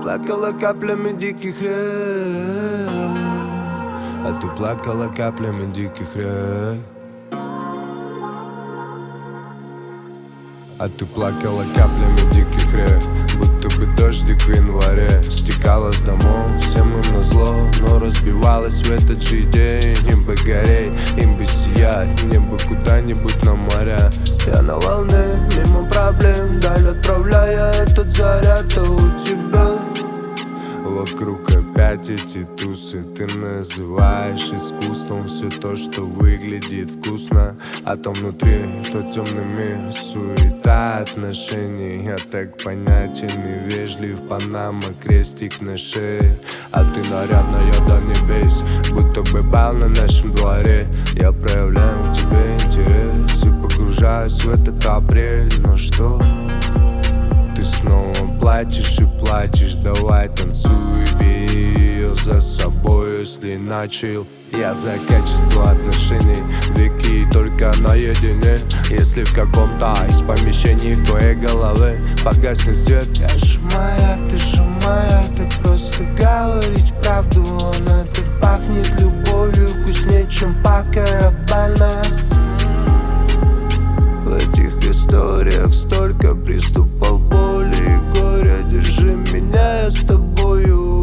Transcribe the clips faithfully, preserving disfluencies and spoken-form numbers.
плакала каплями диких рек, а ты плакала каплями диких рек. А ты плакала каплями диких рек, будто бы дождик в январе. Стекала с домов всем им назло, но разбивалась в этот же день. Им бы гореть, им бы сиять, мне бы куда-нибудь на моря. Я на волне, мимо проблем, даль отправляя этот заряд. А у тебя вокруг опять эти тусы. Ты называешь искусством все то, что выглядит вкусно, а там внутри то темный мир, суета отношений. Я так понятен и вежлив, Панама, крестик на шее. А ты нарядная до небес, будто бы бал на нашем дворе. Я проявляю к тебе интерес и погружаюсь в этот апрель. Но что? Ты снова плачешь и плачешь, давай танцуй, бери ее за собой, если начал. Я за качество отношений, веки только наедине. Если в каком-то из помещений в твоей голове погаснет свет, я ж маяк, ты же маяк. Так просто говорить правду, он это пахнет любовью, вкуснее, чем по-карабально. В этих историях столько приступов боли и горя. Держи меня, я с тобою.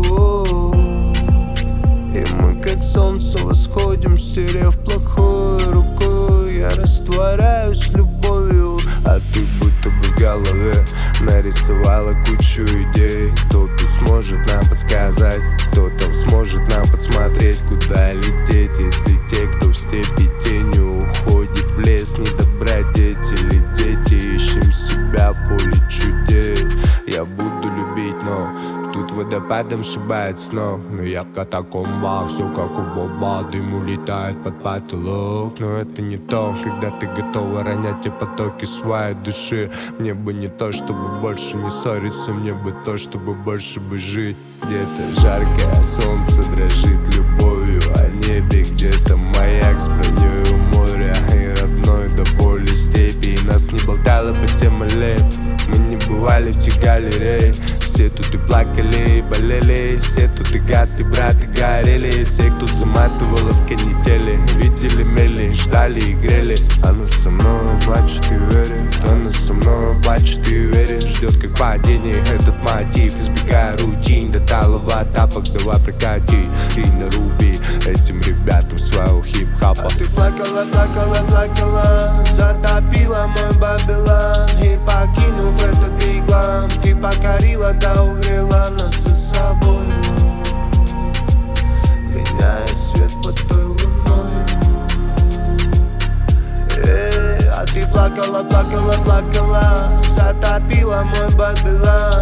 И мы как солнце восходим, стерев плохое рукой. Я растворяюсь любовью, а ты будто бы в голове нарисовала кучу идей. Кто тут сможет нам подсказать, кто там сможет нам подсмотреть, куда лететь, если те, кто в степи тенью уходит в лес, недобродетели, дети, ищем себя в поле чудес. Я буду любить, но тут водопадом сшибает снов. Но я в катакомбах, все как у Боба. Дым улетает под потолок, но это не то, когда ты готова ронять те потоки своей души. Мне бы не то, чтобы больше не ссориться, мне бы то, чтобы больше бы жить. Где-то жаркое солнце дрожит любовью о небе, где-то маяк с броней у моря и родной до боли степи. И нас не болтало по тем аллеям, мы не бывали в тех галерей. Все тут и плакали, и болели, все тут и гасли, брат, и горели. Всех тут заматывало в канители, видели мели, ждали и грели. Она со мной плачет и верит, она со мной плачет и верит. Ждет как падение этот мотив, избегая рутин до талого тапок. Давай прокати и наруби этим ребятам своего хип-хапа. А ты плакала, плакала, плакала, затопила мой Бабилон. И покинув этот биглан, ты покорила, да увела нас за собой, меняя свет под той луной. Эй, а ты плакала, плакала, плакала, затопила мой Бабилон.